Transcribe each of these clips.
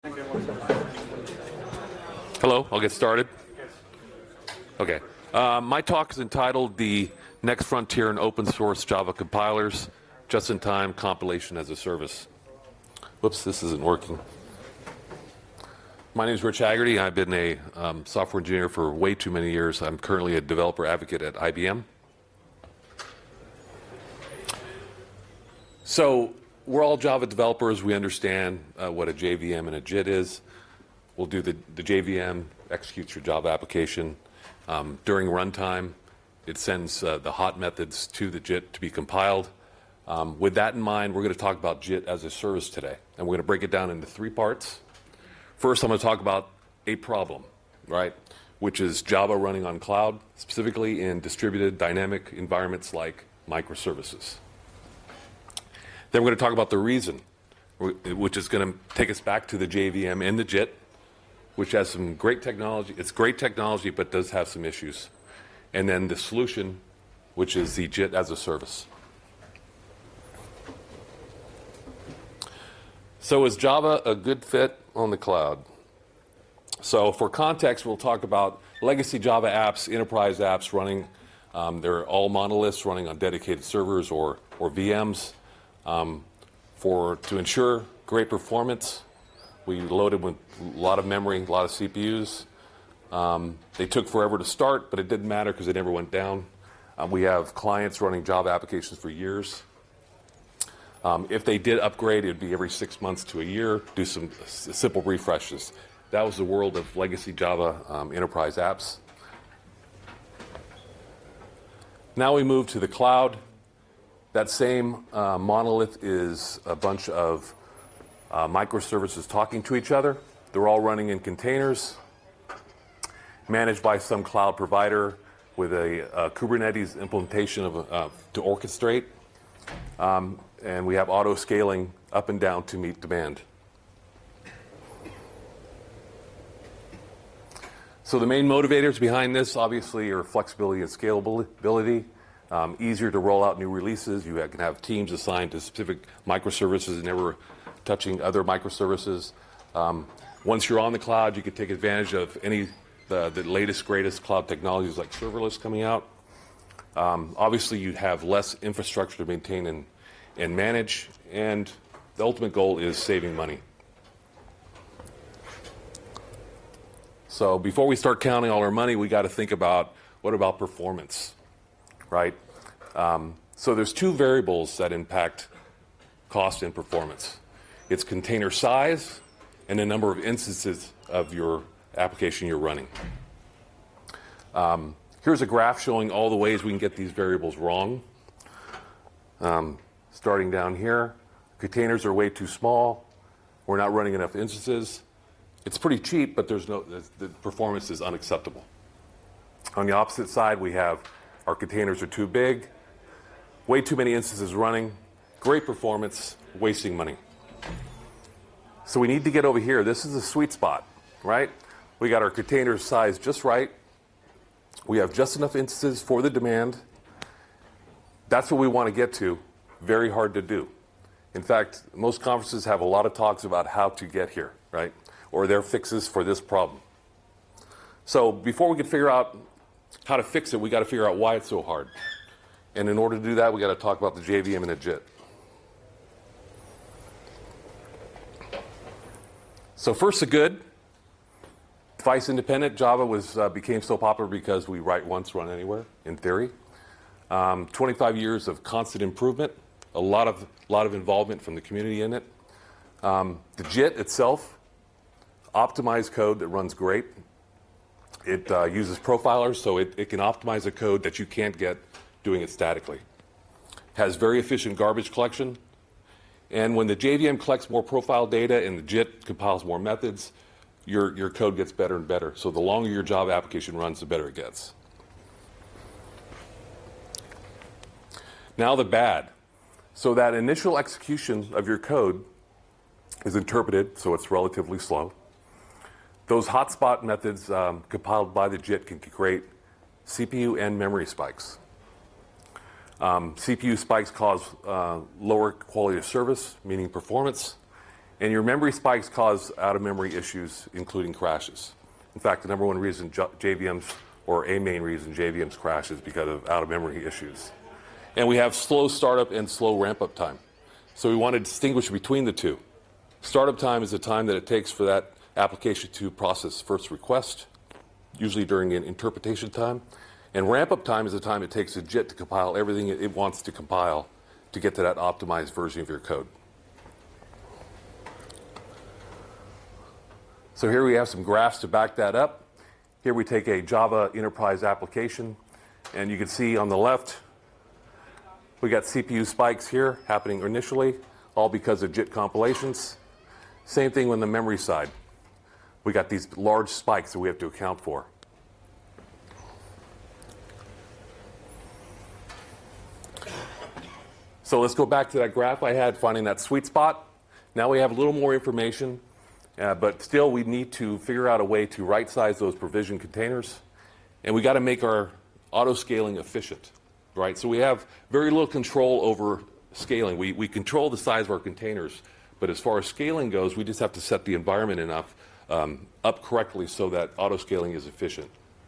Hello, I'll get started. Okay. My talk is entitled The Next Frontier in Open Source Java Compilers, Just-in-Time Compilation as a Service. Whoops, this isn't working. My name is Rich Haggerty. I've been a software engineer for way too many years. I'm currently a developer advocate at IBM. So we're all Java developers. We understand what a JVM and a JIT is. We'll do the JVM, executes your Java application. During runtime, it sends the hot methods to the JIT to be compiled. With that in mind, we're going to talk about JIT as a service today. And we're going to break it down into three parts. First, I'm going to talk about a problem, right? Which is Java running on cloud, specifically in distributed dynamic environments like microservices. Then we're going to talk about the reason, which is going to take us back to the JVM and the JIT, which has some great technology. It's great technology, but does have some issues. And then the solution, which is the JIT as a service. So is Java a good fit on the cloud? So for context, we'll talk about legacy Java apps, enterprise apps running. They're all monoliths running on dedicated servers or VMs. To ensure great performance, we loaded with a lot of memory, a lot of CPUs. They took forever to start, but it didn't matter because they never went down. We have clients running Java applications for years. If they did upgrade, it would be every 6 months to a year, do some simple refreshes. That was the world of legacy Java enterprise apps. Now we move to the cloud. That same monolith is a bunch of microservices talking to each other. They're all running in containers, managed by some cloud provider with a Kubernetes implementation to orchestrate. And we have auto scaling up and down to meet demand. So the main motivators behind this, obviously, are flexibility and scalability. Easier to roll out new releases. You can have teams assigned to specific microservices and never touching other microservices. Once you're on the cloud, you can take advantage of the latest, greatest cloud technologies like serverless coming out. Obviously, you have less infrastructure to maintain and manage, and the ultimate goal is saving money. So before we start counting all our money, we got to think about what about performance, right? So there's two variables that impact cost and performance. It's container size and the number of instances of your application you're running. Here's a graph showing all the ways we can get these variables wrong. Starting down here, containers are way too small. We're not running enough instances. It's pretty cheap, but the performance is unacceptable. On the opposite side, we have our containers are too big, way too many instances running, great performance, wasting money. So we need to get over here. This is a sweet spot, right? We got our container size just right. We have just enough instances for the demand. That's what we want to get to. Very hard to do. In fact, most conferences have a lot of talks about how to get here, right? Or their fixes for this problem. So before we can figure out how to fix it, we got to figure out why it's so hard. And in order to do that, we got to talk about the JVM and the JIT. So first, the good. Device independent. Java became so popular because we write once, run anywhere, in theory. 25 years of constant improvement. A lot of involvement from the community in it. The JIT itself, optimized code that runs great. It uses profilers, so it can optimize a code that you can't get doing it statically. Has very efficient garbage collection. And when the JVM collects more profile data and the JIT compiles more methods, your code gets better and better. So the longer your Java application runs, the better it gets. Now the bad. So that initial execution of your code is interpreted, so it's relatively slow. Those hotspot methods compiled by the JIT can create CPU and memory spikes. CPU spikes cause lower quality of service, meaning performance, And your memory spikes cause out-of-memory issues, including crashes. In fact, the number one reason JVMs, or a main reason JVMs crash, is because of out-of-memory issues. And we have slow startup and slow ramp-up time. So we want to distinguish between the two. Startup time is the time that it takes for that application to process first request, usually during an interpretation time. And ramp-up time is the time it takes a JIT to compile everything it wants to compile to get to that optimized version of your code. So here we have some graphs to back that up. Here we take a Java enterprise application, and you can see on the left, we got CPU spikes here happening initially, all because of JIT compilations. Same thing on the memory side. We got these large spikes that we have to account for. So let's go back to that graph I had, finding that sweet spot. Now we have a little more information. But still, we need to figure out a way to right-size those provision containers. And we got to make our auto-scaling efficient, right? So we have very little control over scaling. We control the size of our containers. But as far as scaling goes, we just have to set the environment enough up correctly so that auto-scaling is efficient.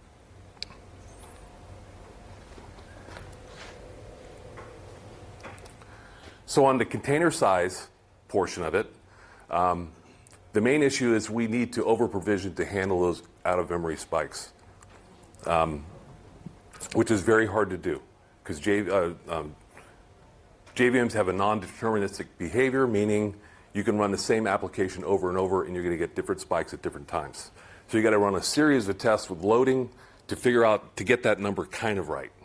So on the container size portion of it, the main issue is we need to over-provision to handle those out-of-memory spikes, which is very hard to do because JVMs have a non-deterministic behavior, meaning you can run the same application over and over and you're going to get different spikes at different times. So you got to run a series of tests with loading to figure out, to get that number kind of right.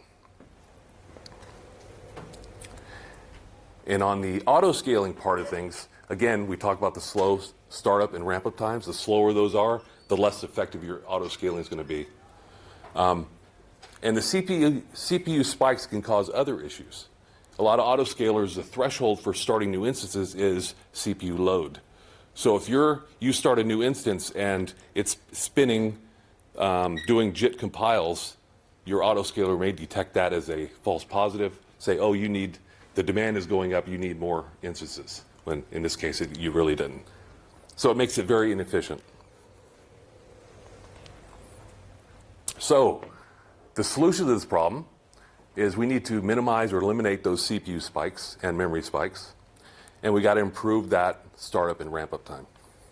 And on the auto-scaling part of things, again, we talk about the slow startup and ramp-up times. The slower those are, the less effective your auto-scaling is going to be. And the CPU spikes can cause other issues. A lot of autoscalers, the threshold for starting new instances is CPU load. So if you start a new instance and it's spinning, doing JIT compiles, your autoscaler may detect that as a false positive, say, oh, the demand is going up, you need more instances, when in this case, you really didn't. So it makes it very inefficient. So the solution to this problem is we need to minimize or eliminate those CPU spikes and memory spikes, and we got to improve that startup and ramp-up time.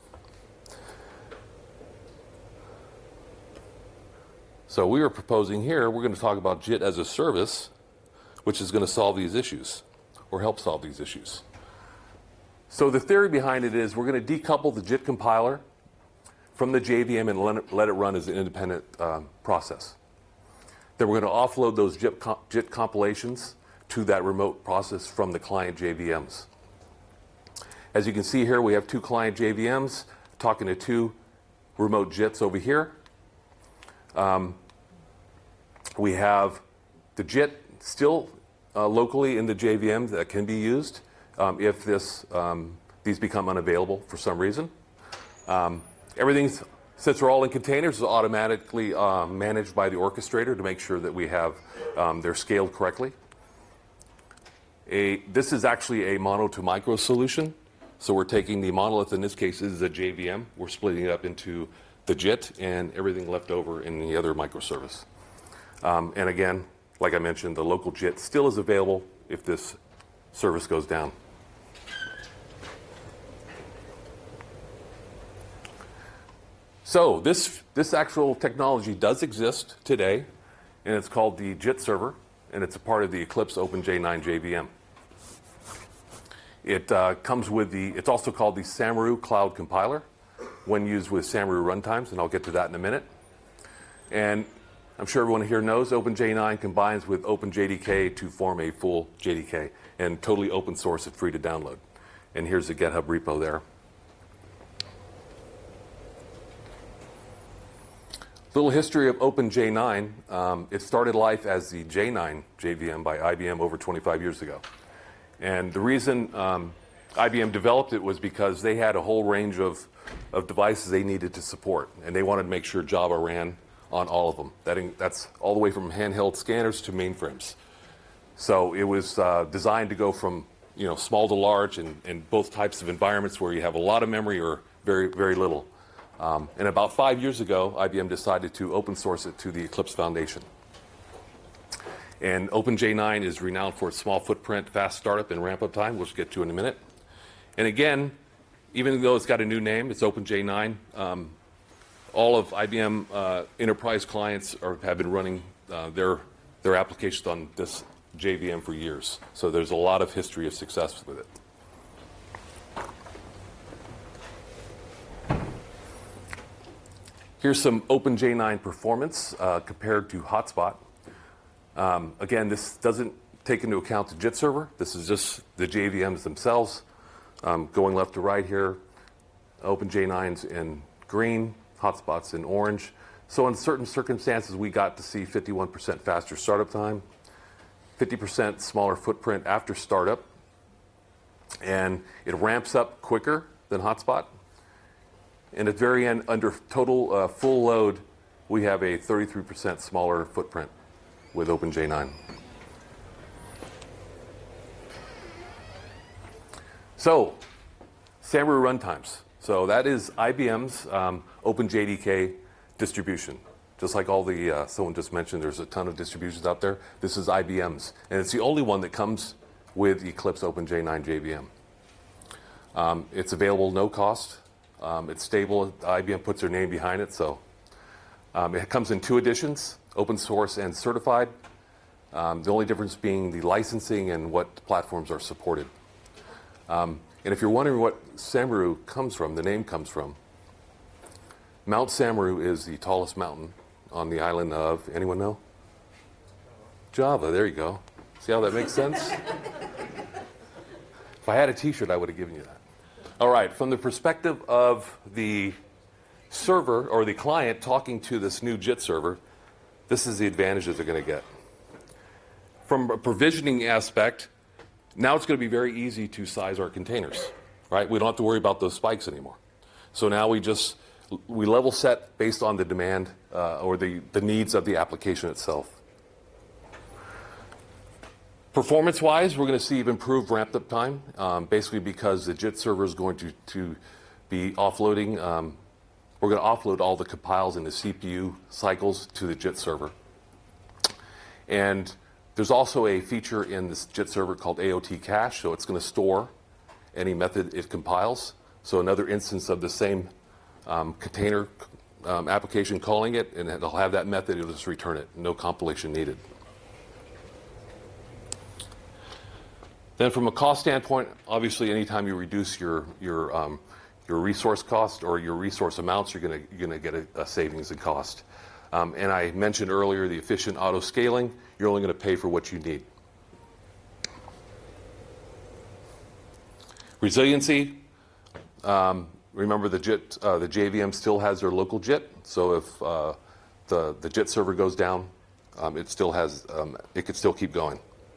So we are proposing here, we're going to talk about JIT as a service, which is going to solve these issues, or help solve these issues. So the theory behind it is we're going to decouple the JIT compiler from the JVM and let it run as an independent process. Then we're going to offload those JIT compilations to that remote process from the client JVMs. As you can see here, we have two client JVMs talking to two remote JITs over here. We have the JIT still locally in the JVM that can be used if these become unavailable for some reason. Since we're all in containers, is automatically managed by the orchestrator to make sure that we have they're scaled correctly. This is actually a mono to micro solution. So we're taking the monolith, in this case is a JVM. We're splitting it up into the JIT and everything left over in the other microservice. And again, like I mentioned, the local JIT still is available if this service goes down. So this actual technology does exist today, and it's called the JIT server, and it's a part of the Eclipse OpenJ9 JVM. It comes with it's also called the Samaru Cloud Compiler when used with Samaru runtimes, and I'll get to that in a minute. And I'm sure everyone here knows OpenJ9 combines with OpenJDK to form a full JDK, and totally open source and free to download. And here's the GitHub repo there. Little history of OpenJ9. It started life as the J9 JVM by IBM over 25 years ago. And the reason IBM developed it was because they had a whole range of devices they needed to support, and they wanted to make sure Java ran on all of them. That's all the way from handheld scanners to mainframes. So it was designed to go from small to large and both types of environments where you have a lot of memory or very, very little. And about 5 years ago, IBM decided to open source it to the Eclipse Foundation. And OpenJ9 is renowned for its small footprint, fast startup, and ramp-up time, which we'll get to in a minute. And again, even though it's got a new name, it's OpenJ9, all of IBM enterprise clients have been running their applications on this JVM for years. So there's a lot of history of success with it. Here's some OpenJ9 performance compared to Hotspot. Again, this doesn't take into account the JIT server. This is just the JVMs themselves. Going left to right here, OpenJ9's in green, Hotspot's in orange. So in certain circumstances, we got to see 51% faster startup time, 50% smaller footprint after startup, and it ramps up quicker than Hotspot. And at the very end, under total full load, we have a 33% smaller footprint with OpenJ9. So, Samru runtimes. So that is IBM's OpenJDK distribution. Just like all the, someone just mentioned, there's a ton of distributions out there. This is IBM's. And it's the only one that comes with Eclipse OpenJ9 JVM. It's available no cost. It's stable. IBM puts their name behind it. So it comes in 2 editions, open source and certified. The only difference being the licensing and what platforms are supported. And if you're wondering what Samru comes from, the name comes from, Mount Samru is the tallest mountain on the island of, anyone know? Java, there you go. See how that makes sense? If I had a t-shirt, I would have given you that. All right, from the perspective of the server or the client talking to this new JIT server, this is the advantages they're going to get. From a provisioning aspect, now it's going to be very easy to size our containers, right? We don't have to worry about those spikes anymore. So now we level set based on the demand or the needs of the application itself. Performance-wise, we're going to see improved ramped-up time, basically because the JIT server is going to be offloading. We're going to offload all the compiles and the CPU cycles to the JIT server. And there's also a feature in this JIT server called AOT cache, so it's going to store any method it compiles. So another instance of the same container application calling it, and it'll have that method, it'll just return it. No compilation needed. Then from a cost standpoint, obviously anytime you reduce your resource cost or your resource amounts, you're going to get a savings in cost. And I mentioned earlier the efficient auto scaling. You're only going to pay for what you need. Resiliency. Remember the JVM still has their local JIT. So if the JIT server goes down, it could still keep going.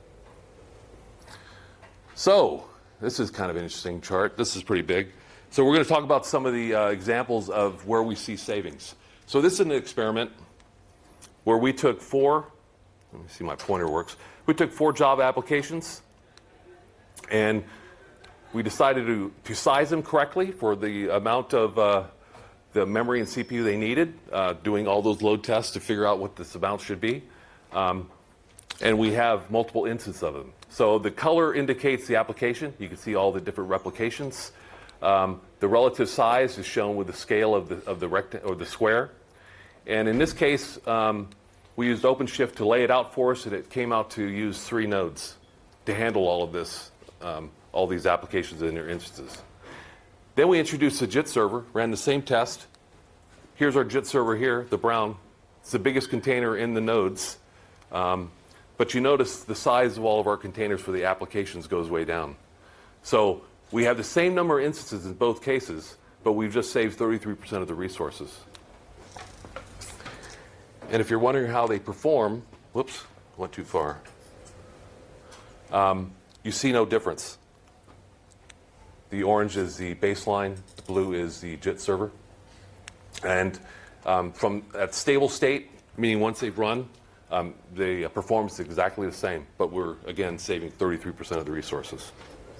So this is kind of an interesting chart. This is pretty big. So we're going to talk about some of the examples of where we see savings. So this is an experiment where we took let me see my pointer works. We took 4 Java applications and we decided to size them correctly for the amount of the memory and CPU they needed, doing all those load tests to figure out what this amount should be. And we have multiple instances of them. So the color indicates the application. You can see all the different replications. The relative size is shown with the scale of the square. And in this case, we used OpenShift to lay it out for us, and it came out to use 3 nodes to handle all of this, all these applications in their instances. Then we introduced the JIT server, ran the same test. Here's our JIT server here, the brown. It's the biggest container in the nodes. But you notice the size of all of our containers for the applications goes way down. So we have the same number of instances in both cases, but we've just saved 33% of the resources. And if you're wondering how they perform, whoops, went too far. You see no difference. The orange is the baseline, the blue is the JIT server. And from at stable state, meaning once they've run, the performance is exactly the same, but we're, again, saving 33% of the resources.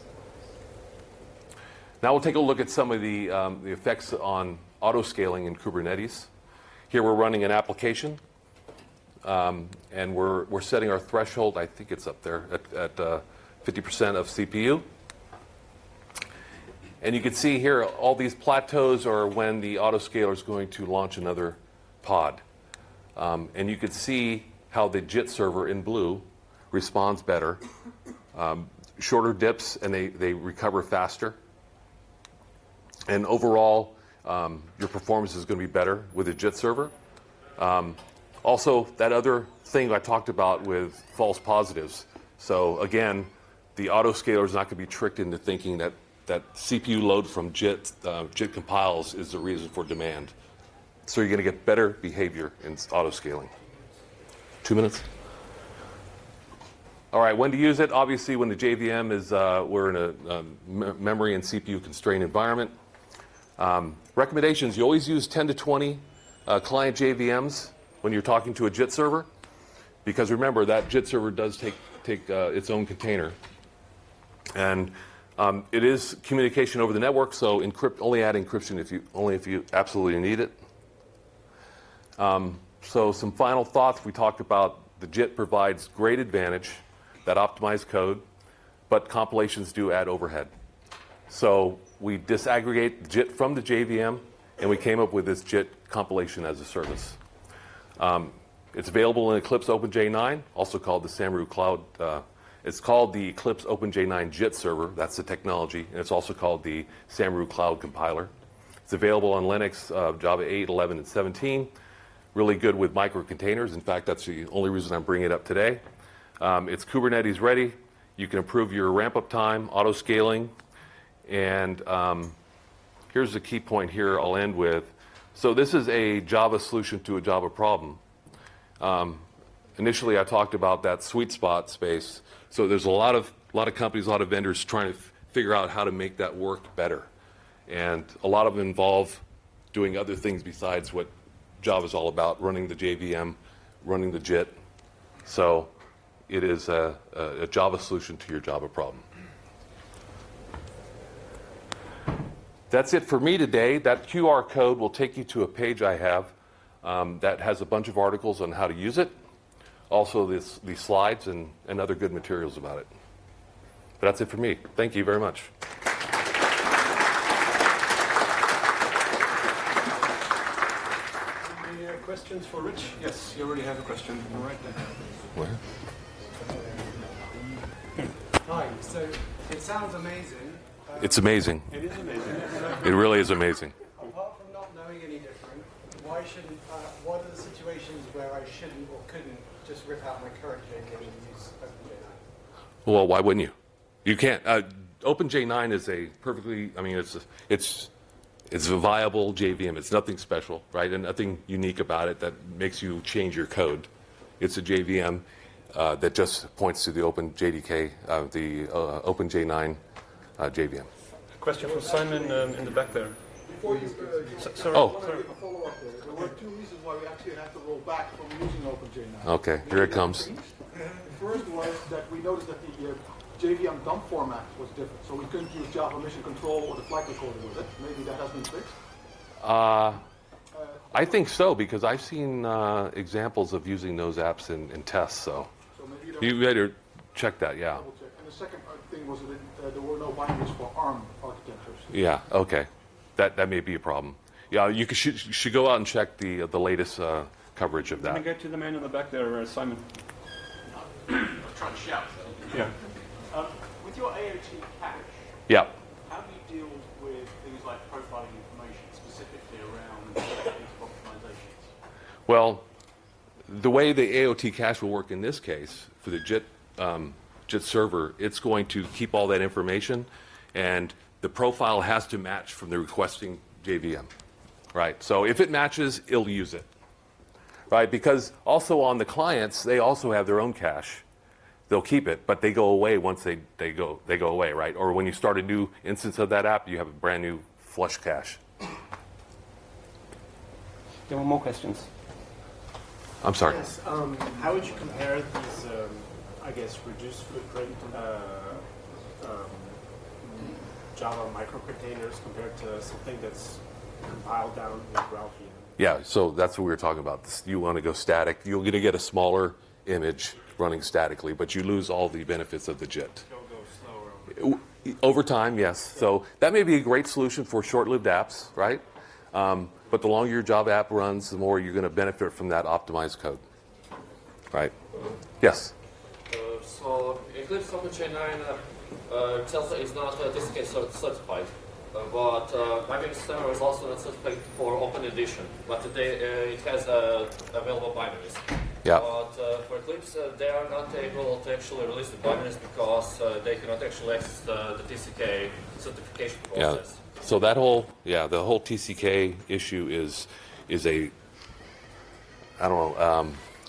Now we'll take a look at some of the effects on auto-scaling in Kubernetes. Here we're running an application, and we're setting our threshold, I think it's up there, at 50% of CPU. And you can see here all these plateaus are when the autoscaler is going to launch another pod. And you can see how the JIT server in blue responds better. Shorter dips, and they recover faster. And overall, your performance is going to be better with a JIT server. Also, that other thing I talked about with false positives. So again, the autoscaler is not going to be tricked into thinking that CPU load from JIT compiles is the reason for demand. So you're going to get better behavior in autoscaling. 2 minutes? All right, when to use it? Obviously, when the JVM is, we're in a memory and CPU constrained environment. Recommendations, you always use 10 to 20 client JVMs when you're talking to a JIT server, because remember, that JIT server does take its own container. And it is communication over the network, so only add encryption if you absolutely need it. So some final thoughts. We talked about the JIT provides great advantage, that optimized code, but compilations do add overhead. So we disaggregate JIT from the JVM, and we came up with this JIT compilation as a service. It's available in Eclipse OpenJ9, also called the Samru Cloud. It's called the Eclipse OpenJ9 JIT server. That's the technology, and it's also called the Samru Cloud compiler. It's available on Linux, Java 8, 11, and 17. Really good with microcontainers. In fact, that's the only reason I'm bringing it up today. It's Kubernetes ready. You can improve your ramp-up time, auto-scaling, and here's the key point here I'll end with. So this is a Java solution to a Java problem. Initially, I talked about that sweet spot space. So there's a lot of companies, a lot of vendors trying to figure out how to make that work better. And a lot of them involve doing other things besides what Java is all about, running the JVM, running the JIT. So it is a Java solution to your Java problem. That's it for me today. That QR code will take you to a page I have that has a bunch of articles on how to use it. Also, these slides and other good materials about it. But that's it for me. Thank you very much. Any questions for Rich? Yes, you already have a question. Right there. Where? Hi. So it sounds amazing. It's amazing. It is amazing. It really is amazing. Apart from not knowing any different, why shouldn't? What are the situations where I shouldn't or couldn't just rip out my current JVM and use OpenJ9? Well, why wouldn't you? You can't. OpenJ9 is a perfectly. I mean, it's a viable JVM. It's nothing special, right? And nothing unique about it that makes you change your code. It's a JVM that just points to the OpenJDK, the OpenJ9 JVM. Question from Simon in the back there. Before you, Sorry. Oh. sorry, a follow-up there. There were two reasons why we actually had to roll back from using OpenJ9. Okay, here it comes. The first was that we noticed that the JVM dump format was different, so we couldn't use Java Mission Control or the flight recorder with it. Maybe that has been fixed. I think so, because I've seen examples of using those apps in tests. So maybe that you better check that. Yeah. double check. And the second thing was that there were no binaries for ARM architectures. Yeah. Okay. That may be a problem. Yeah. You should go out and check the latest coverage of Can I that. get to the man in the back there, Simon? I'm trying to shout. Yeah. With your AOT cache, Yeah. how do you deal with things like profiling information specifically around data optimizations? Well, the way the AOT cache will work in this case for the JIT server, it's going to keep all that information, and the profile has to match from the requesting JVM, right? So if it matches, it'll use it, right? Because also on the clients, they also have their own cache. They'll keep it, but they go away once they go away, right? Or when you start a new instance of that app, you have a brand new flush cache. There were more questions. I'm sorry. Yes. How would you compare these, I guess, reduced footprint Java microcontainers compared to something that's compiled down with GraalVM? Yeah, so that's what we were talking about. You want to go static. You're going to get a smaller image running statically, but you lose all the benefits of the JIT. Go slower. Over time, yes. So that may be a great solution for short-lived apps, right? But the longer your Java app runs, the more you're going to benefit from that optimized code, right? Yes? So Eclipse OpenJ9 itself is not TCK certified, but IBM Server is also not certified for Open Edition, but today it has available binaries. Yeah. But for Eclipse, they are not able to actually release the binaries because they cannot actually access the TCK certification process. Yeah. So that whole, the whole TCK issue is a, I don't know,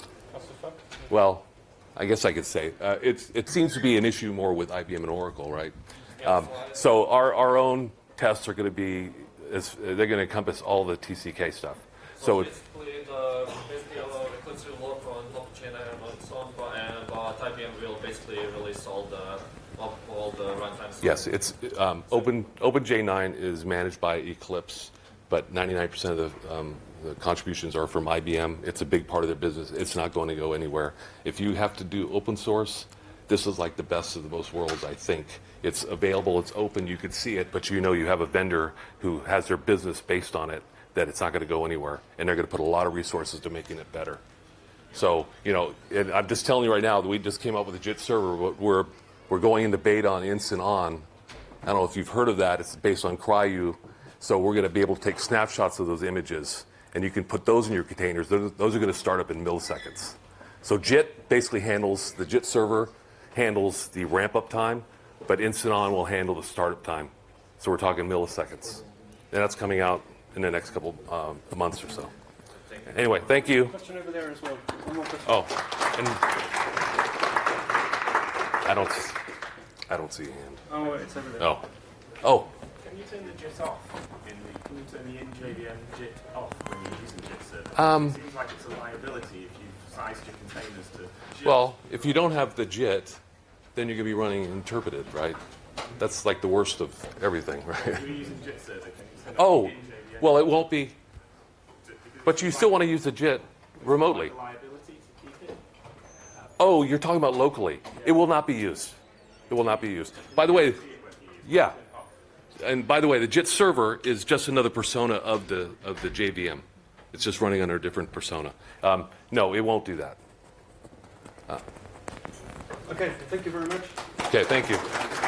well, I guess I could say it seems to be an issue more with IBM and Oracle, right? So our own tests are going to be, they're going to encompass all the TCK stuff. So basically, Eclipse will work on OpenJ9 and so on, but IBM will basically release all the runtime stuff. Yes, it's OpenJ9 is managed by Eclipse, but 99% of the contributions are from IBM. It's a big part of their business. It's not going to go anywhere. If you have to do open source, this is like the best of the most worlds, I think. It's available, it's open, you could see it, but you know you have a vendor who has their business based on it, that it's not going to go anywhere, and they're going to put a lot of resources to making it better. So, and I'm just telling you right now that we just came up with a JIT server. We're going into beta on Instant On. I don't know if you've heard of that. It's based on Cryu. So we're going to be able to take snapshots of those images, and you can put those in your containers. Those are going to start up in milliseconds. So JIT basically handles, the JIT server handles the ramp-up time, but Instant On will handle the startup time. So we're talking milliseconds. And that's coming out in the next couple months or so. Anyway, thank you. Question over there as well. One more question. Oh, and I don't see a hand. Oh, it's over there. Oh. Can you turn the JIT off? Can you turn the in-JVM JIT off when you're using JIT server? It seems like it's a liability if you've sized your containers to JIT. Well, if you don't have the JIT, then you're going to be running interpreted, right? That's like the worst of everything, right? If you're using JIT server, can you turn Oh, off the in-JVM? well, it won't be. But you still want to use the JIT remotely. Like a liability to keep it? Oh, you're talking about locally. It will not be used. It will not be used. By the way, yeah. And by the way, the JIT server is just another persona of the JVM. It's just running under a different persona. No, it won't do that. Okay, thank you very much. Okay, thank you.